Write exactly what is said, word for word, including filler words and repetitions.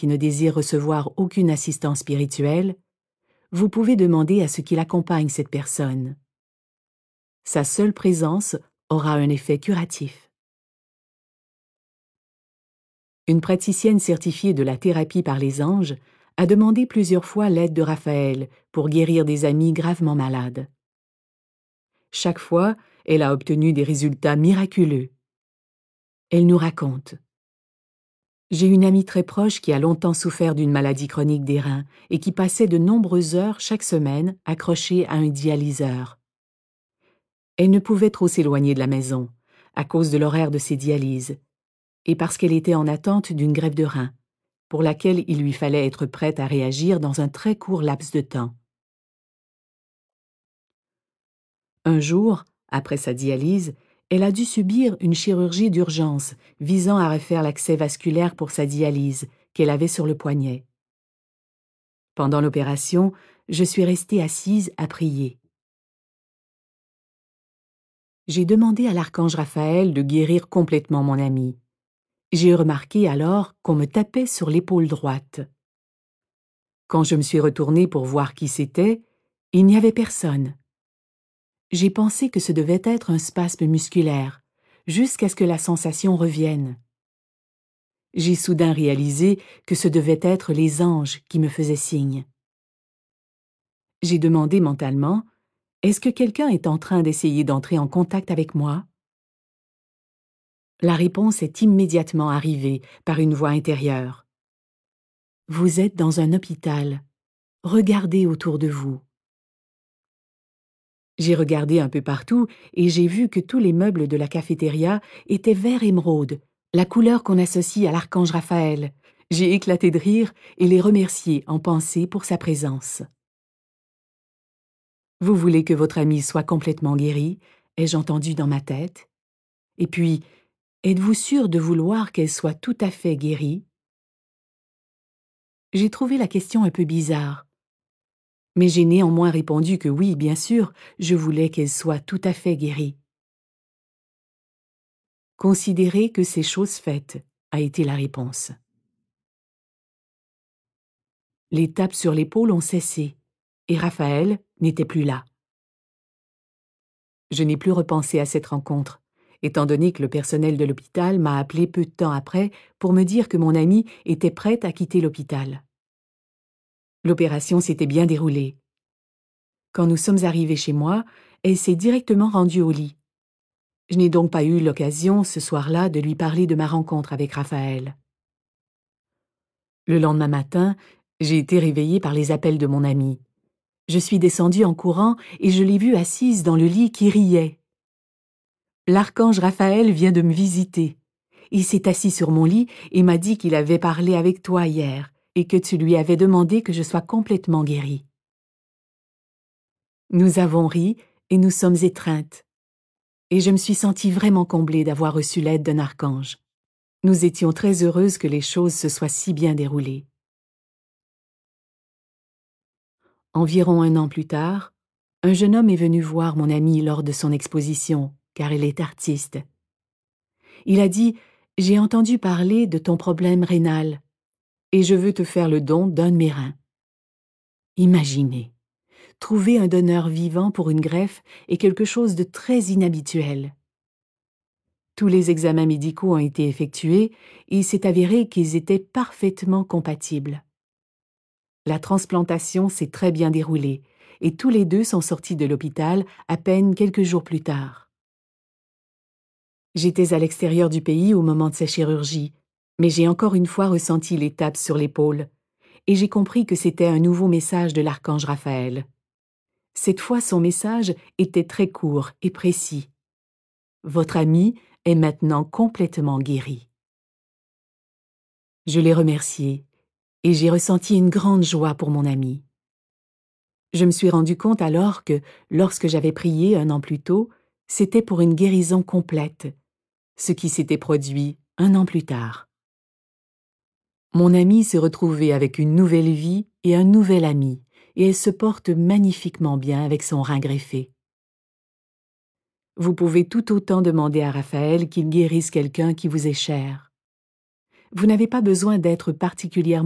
qui ne désire recevoir aucune assistance spirituelle, vous pouvez demander à ce qu'il accompagne cette personne. Sa seule présence aura un effet curatif. Une praticienne certifiée de la thérapie par les anges a demandé plusieurs fois l'aide de Raphaël pour guérir des amis gravement malades. Chaque fois, elle a obtenu des résultats miraculeux. Elle nous raconte: J'ai une amie très proche qui a longtemps souffert d'une maladie chronique des reins et qui passait de nombreuses heures chaque semaine accrochée à un dialyseur. Elle ne pouvait trop s'éloigner de la maison, à cause de l'horaire de ses dialyses, et parce qu'elle était en attente d'une greffe de rein, pour laquelle il lui fallait être prête à réagir dans un très court laps de temps. Un jour, après sa dialyse, elle a dû subir une chirurgie d'urgence visant à refaire l'accès vasculaire pour sa dialyse qu'elle avait sur le poignet. Pendant l'opération, je suis restée assise à prier. J'ai demandé à l'archange Raphaël de guérir complètement mon amie. J'ai remarqué alors qu'on me tapait sur l'épaule droite. Quand je me suis retournée pour voir qui c'était, il n'y avait personne. J'ai pensé que ce devait être un spasme musculaire, jusqu'à ce que la sensation revienne. J'ai soudain réalisé que ce devait être les anges qui me faisaient signe. J'ai demandé mentalement: est-ce que quelqu'un est en train d'essayer d'entrer en contact avec moi? La réponse est immédiatement arrivée par une voix intérieure. Vous êtes dans un hôpital. Regardez autour de vous. J'ai regardé un peu partout et j'ai vu que tous les meubles de la cafétéria étaient vert émeraude, la couleur qu'on associe à l'archange Raphaël. J'ai éclaté de rire et les remercié en pensée pour sa présence. Vous voulez que votre amie soit complètement guérie, ai-je entendu dans ma tête. Et puis, êtes-vous sûr de vouloir qu'elle soit tout à fait guérie? J'ai trouvé la question un peu bizarre. Mais j'ai néanmoins répondu que oui, bien sûr, je voulais qu'elle soit tout à fait guérie. Considérez que c'est chose faite, a été la réponse. Les tapes sur l'épaule ont cessé, et Raphaël n'était plus là. Je n'ai plus repensé à cette rencontre, étant donné que le personnel de l'hôpital m'a appelé peu de temps après pour me dire que mon amie était prête à quitter l'hôpital. L'opération s'était bien déroulée. Quand nous sommes arrivés chez moi, elle s'est directement rendue au lit. Je n'ai donc pas eu l'occasion, ce soir-là, de lui parler de ma rencontre avec Raphaël. Le lendemain matin, j'ai été réveillée par les appels de mon amie. Je suis descendue en courant et je l'ai vue assise dans le lit qui riait. L'archange Raphaël vient de me visiter. Il s'est assis sur mon lit et m'a dit qu'il avait parlé avec toi hier et que tu lui avais demandé que je sois complètement guérie. Nous avons ri et nous sommes étreintes. Et je me suis sentie vraiment comblée d'avoir reçu l'aide d'un archange. Nous étions très heureuses que les choses se soient si bien déroulées. Environ un an plus tard, un jeune homme est venu voir mon amie lors de son exposition, car elle est artiste. Il a dit: « J'ai entendu parler de ton problème rénal, et je veux te faire le don d'un de mes reins. » Imaginez, trouver un donneur vivant pour une greffe est quelque chose de très inhabituel. Tous les examens médicaux ont été effectués et il s'est avéré qu'ils étaient parfaitement compatibles. La transplantation s'est très bien déroulée et tous les deux sont sortis de l'hôpital à peine quelques jours plus tard. J'étais à l'extérieur du pays au moment de sa chirurgie, mais j'ai encore une fois ressenti les tapes sur l'épaule et j'ai compris que c'était un nouveau message de l'archange Raphaël. Cette fois, son message était très court et précis. Votre amie est maintenant complètement guérie. Je l'ai remercié et j'ai ressenti une grande joie pour mon amie. Je me suis rendu compte alors que, lorsque j'avais prié un an plus tôt, c'était pour une guérison complète, ce qui s'était produit un an plus tard. Mon amie s'est retrouvée avec une nouvelle vie et un nouvel ami, et elle se porte magnifiquement bien avec son rein greffé. Vous pouvez tout autant demander à Raphaël qu'il guérisse quelqu'un qui vous est cher. Vous n'avez pas besoin d'être particulièrement